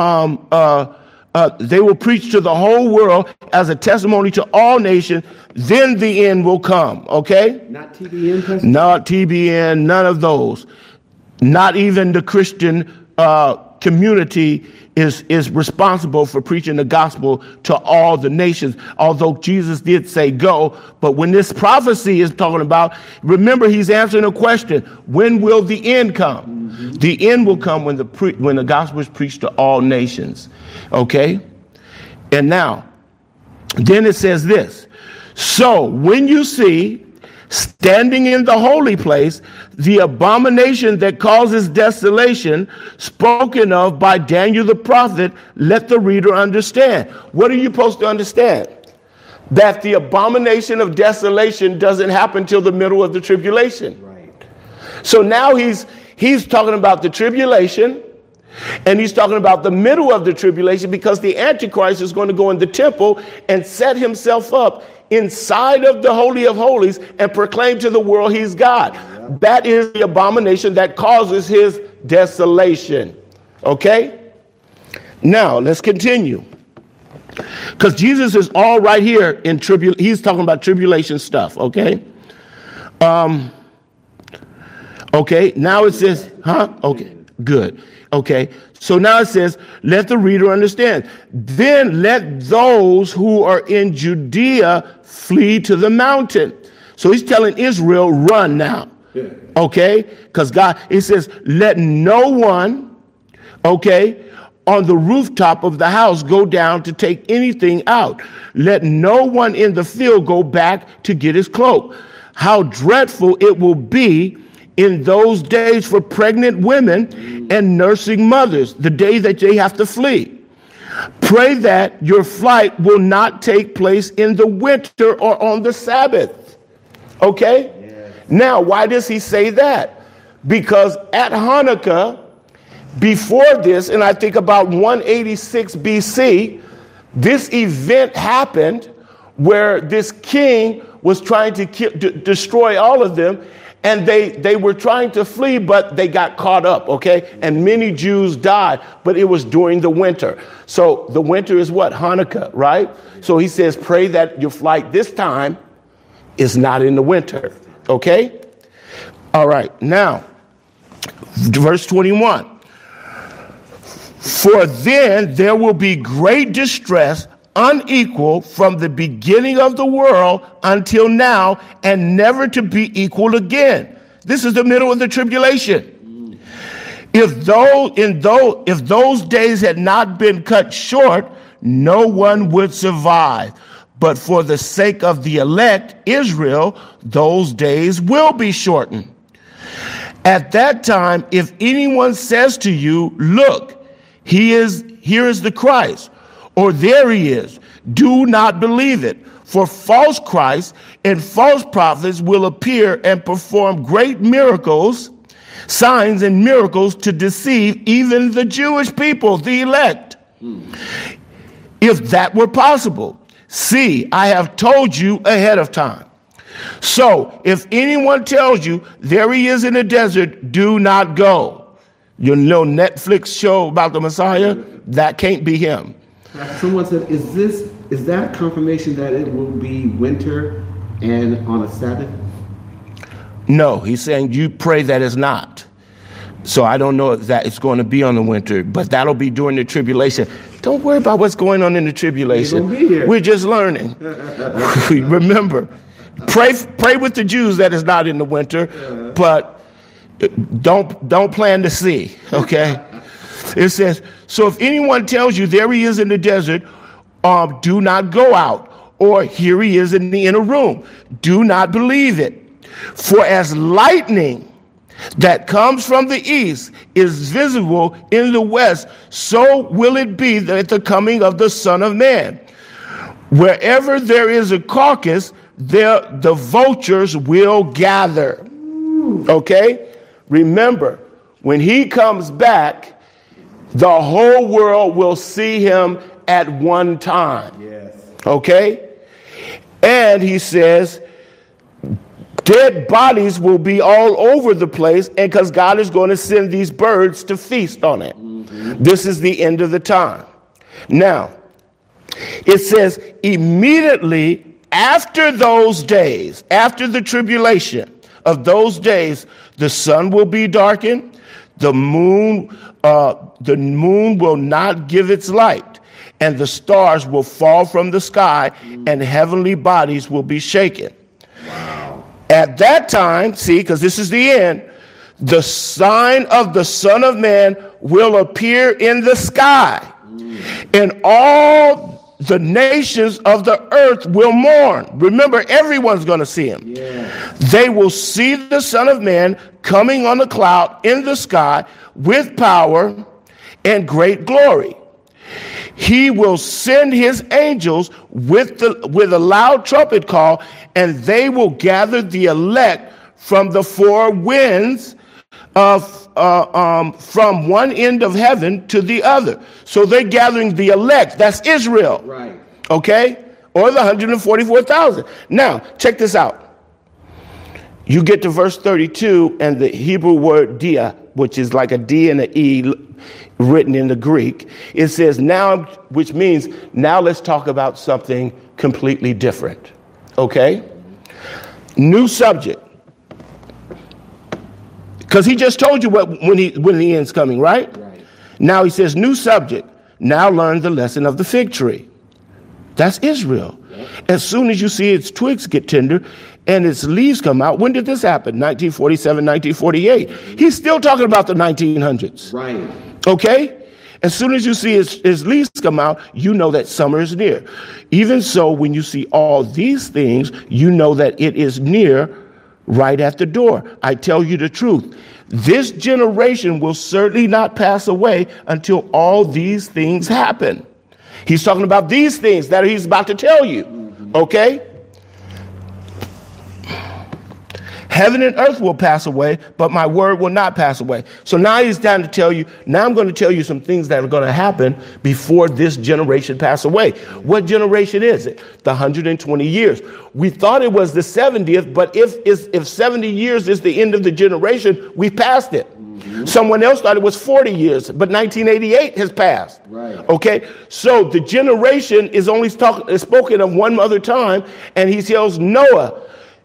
they will preach to the whole world as a testimony to all nations. Then the end will come. Okay? Not TBN? Not TBN, none of those. Not even the Christian community is responsible for preaching the gospel to all the nations, although Jesus did say go. But when this prophecy is talking about, remember, he's answering a question: when will the end come? Mm-hmm. The end will come when the gospel is preached to all nations. Okay? And now, then it says this: so when you see standing in the holy place the abomination that causes desolation, spoken of by Daniel the prophet, let the reader understand. What are you supposed to understand? That the abomination of desolation doesn't happen till the middle of the tribulation. Right. So now he's talking about the tribulation, and he's talking about the middle of the tribulation, because the Antichrist is going to go in the temple and set himself up inside of the Holy of Holies and proclaim to the world he's God. Yeah. That is the abomination that causes his desolation. Okay? Now, let's continue. Because Jesus is all right here in he's talking about tribulation stuff, okay? Okay, now it says, okay, good. Okay, so now it says, let the reader understand. Then let those who are in Judea flee to the mountain. So he's telling Israel, run now. Yeah. Okay, because God, he says, let no one, okay, on the rooftop of the house go down to take anything out. Let no one in the field go back to get his cloak. How dreadful it will be in those days for pregnant women and nursing mothers, the day that they have to flee. Pray that your flight will not take place in the winter or on the Sabbath. Okay? Yeah. Now, why does he say that? Because at Hanukkah, before this, and I think about 186 BC, this event happened where this king was trying to destroy all of them, and they were trying to flee, but they got caught up, okay? And many Jews died, but it was during the winter. So the winter is what? Hanukkah, right? So he says, pray that your flight this time is not in the winter, okay? All right, now, verse 21. For then there will be great distress, unequal from the beginning of the world until now, and never to be equal again. This is the middle of the tribulation. If those days had not been cut short, no one would survive. But for the sake of the elect, Israel, those days will be shortened. At that time, if anyone says to you, look, here is the Christ, or there he is, do not believe it. For false Christs and false prophets will appear and perform great miracles, signs and miracles to deceive even the Jewish people, the elect. If that were possible, see, I have told you ahead of time. So if anyone tells you there he is in the desert, do not go. You know, Netflix show about the Messiah, that can't be him. Someone said, is that confirmation that it will be winter and on a Sabbath? No, he's saying you pray that it's not. So I don't know if that it's going to be on the winter, but that'll be during the tribulation. Don't worry about what's going on in the tribulation. We're just learning. Remember, pray with the Jews that it's not in the winter, but don't plan to see, okay? It says, so if anyone tells you there he is in the desert, do not go out, or here he is in the inner room. Do not believe it. For as lightning that comes from the east is visible in the west, so will it be at the coming of the Son of Man. Wherever there is a carcass, there the vultures will gather. Okay? Remember, when he comes back, the whole world will see him at one time. Yes. Okay? And he says, dead bodies will be all over the place, and because God is going to send these birds to feast on it. This is the end of the time. Now, it says, immediately after those days, after the tribulation of those days, the sun will be darkened, the moon will not give its light, and the stars will fall from the sky, and heavenly bodies will be shaken. Wow. At that time, see, because this is the end, the sign of the Son of Man will appear in the sky, and all the nations of the earth will mourn. Remember, everyone's going to see him. Yeah. They will see the Son of Man coming on the cloud in the sky with power and great glory. He will send his angels with a loud trumpet call, and they will gather the elect from the four winds from one end of heaven to the other. So they're gathering the elect. That's Israel. Right. Okay? Or the 144,000. Now, check this out. You get to verse 32, and the Hebrew word dia, which is like a D and an E written in the Greek, it says now, which means now let's talk about something completely different. Okay? New subject. Because he just told you when the end's coming, right? Right. Now he says, new subject. Now learn the lesson of the fig tree. That's Israel. Yep. As soon as you see its twigs get tender and its leaves come out, when did this happen? 1947, 1948. He's still talking about the 1900s. Right. Okay? As soon as you see its leaves come out, you know that summer is near. Even so, when you see all these things, you know that it is near, right at the door. I tell you the truth. This generation will certainly not pass away until all these things happen. He's talking about these things that he's about to tell you. Okay? Heaven and earth will pass away, but my word will not pass away. So now he's down to tell you, now I'm going to tell you some things that are going to happen before this generation pass away. What generation is it? The 120 years. We thought it was the 70th, but if 70 years is the end of the generation, we passed it. Someone else thought it was 40 years, but 1988 has passed. Right. Okay, so the generation is only spoken of one other time, and he tells Noah,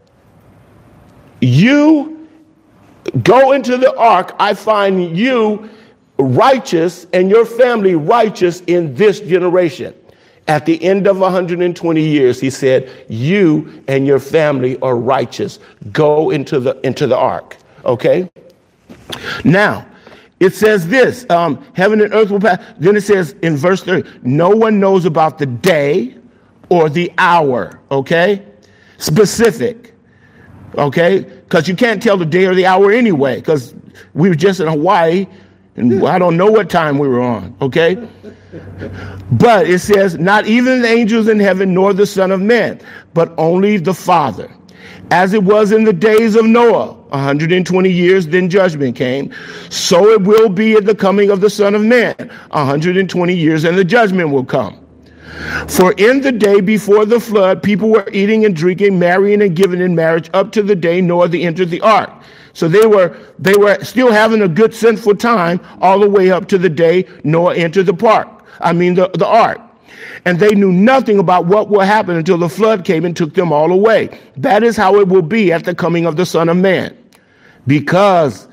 you go into the ark, I find you righteous and your family righteous in this generation. At the end of 120 years, he said, you and your family are righteous. Go into the ark. Okay? Now, it says this, heaven and earth will pass. Then it says in verse 30, no one knows about the day or the hour. Okay? Specific. Okay? Because you can't tell the day or the hour anyway, because we were just in Hawaii, and I don't know what time we were on. Okay? But it says, not even the angels in heaven, nor the Son of Man, but only the Father. As it was in the days of Noah, 120 years, then judgment came. So it will be at the coming of the Son of Man, 120 years, and the judgment will come. For in the day before the flood, people were eating and drinking, marrying and giving in marriage up to the day Noah entered the ark. So they were still having a good sinful time all the way up to the day Noah entered the ark. And they knew nothing about what will happen until the flood came and took them all away. That is how it will be at the coming of the Son of Man. Because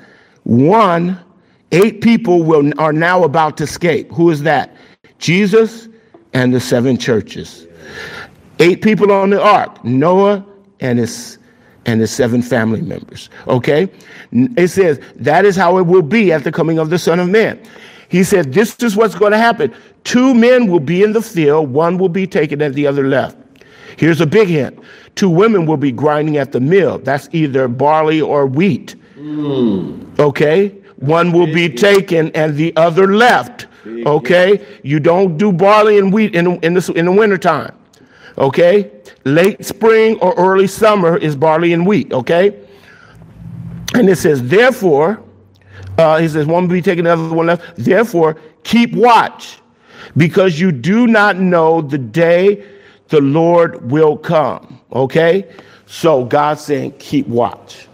8 people are now about to escape. Who is that? Jesus and the 7 churches. 8 people on the ark, Noah and his 7 family members. Okay? It says, that is how it will be at the coming of the Son of Man. He said, this is what's going to happen. 2 men will be in the field, one will be taken and the other left. Here's a big hint. 2 women will be grinding at the mill. That's either barley or wheat. Okay? One will be taken and the other left. Okay? You don't do barley and wheat in the wintertime. Okay? Late spring or early summer is barley and wheat. Okay? And it says, therefore, he says, one will be taken, the other one left. Therefore, keep watch, because you do not know the day the Lord will come. Okay? So God's saying, keep watch.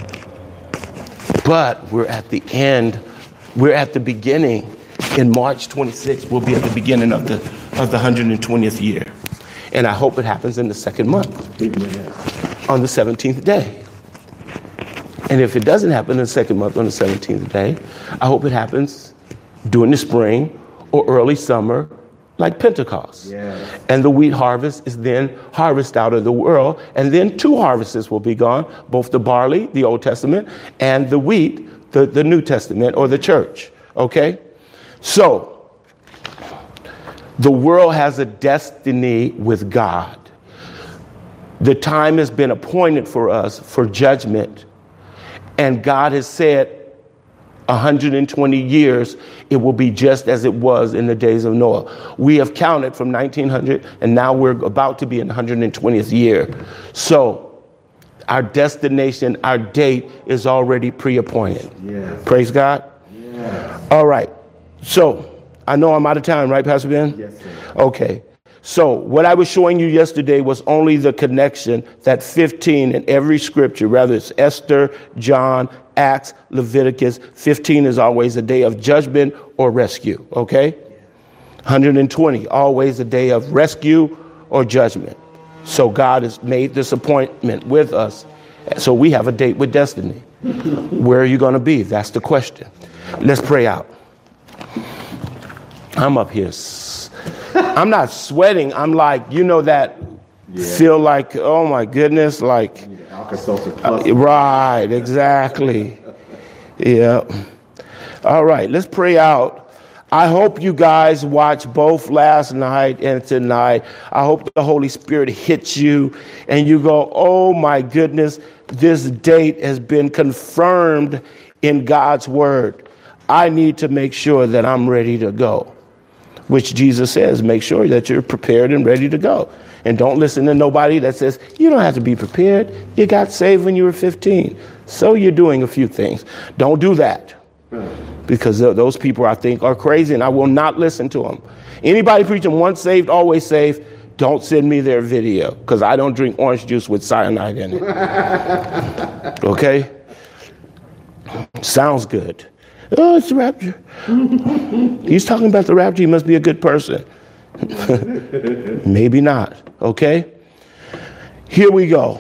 But we're at the end. We're at the beginning. In March 26th, we'll be at the beginning of the 120th year. And I hope it happens in the 2nd month, on the 17th day. And if it doesn't happen in the 2nd month on the 17th day, I hope it happens during the spring or early summer, like Pentecost. Yes. And the wheat harvest is then harvested out of the world. And then 2 harvests will be gone, both the barley, the Old Testament, and the wheat, the New Testament, or the church. Okay? So, the world has a destiny with God. The time has been appointed for us for judgment. And God has said 120 years, it will be just as it was in the days of Noah. We have counted from 1900, and now we're about to be in the 120th year. So our destination, our date is already pre-appointed. Yes. Praise God. Yes. All right. So I know I'm out of time, right, Pastor Ben? Yes, sir. Okay. So what I was showing you yesterday was only the connection that 15 in every scripture, whether it's Esther, John, Acts, Leviticus, 15 is always a day of judgment or rescue, okay? 120, always a day of rescue or judgment. So God has made this appointment with us. So we have a date with destiny. Where are you going to be? That's the question. Let's pray out. I'm up here. I'm not sweating. I'm like, feel like, oh my goodness, like, right, exactly. Yeah. All right, let's pray out. I hope you guys watched both last night and tonight. I hope the Holy Spirit hits you and you go, oh my goodness, this date has been confirmed in God's word. I need to make sure that I'm ready to go. Which Jesus says, make sure that you're prepared and ready to go. And don't listen to nobody that says, you don't have to be prepared. You got saved when you were 15. So you're doing a few things. Don't do that. Because those people, I think, are crazy, and I will not listen to them. Anybody preaching once saved, always saved, don't send me their video, because I don't drink orange juice with cyanide in it. Okay? Sounds good. Oh, it's the rapture. He's talking about the rapture. He must be a good person. Maybe not. Okay? Here we go.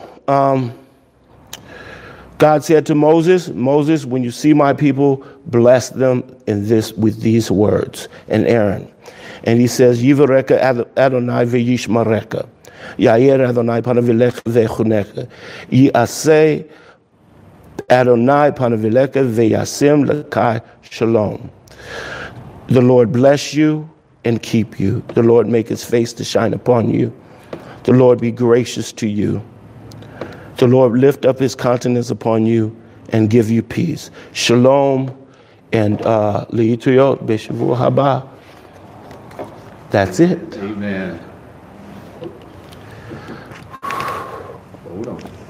God said to Moses, Moses, when you see my people, bless them with these words, and Aaron. And he says, Yivareka Adonai v'yishmareka. Yair Adonai panavilech v'chuneka. Yaseh Adonai panavileka v'yasim l'kai shalom. The Lord bless you and keep you. The Lord make his face to shine upon you. The Lord be gracious to you. The Lord lift up his countenance upon you and give you peace. Shalom and li'ituyot b'shavua haba. That's it. Amen. Hold on.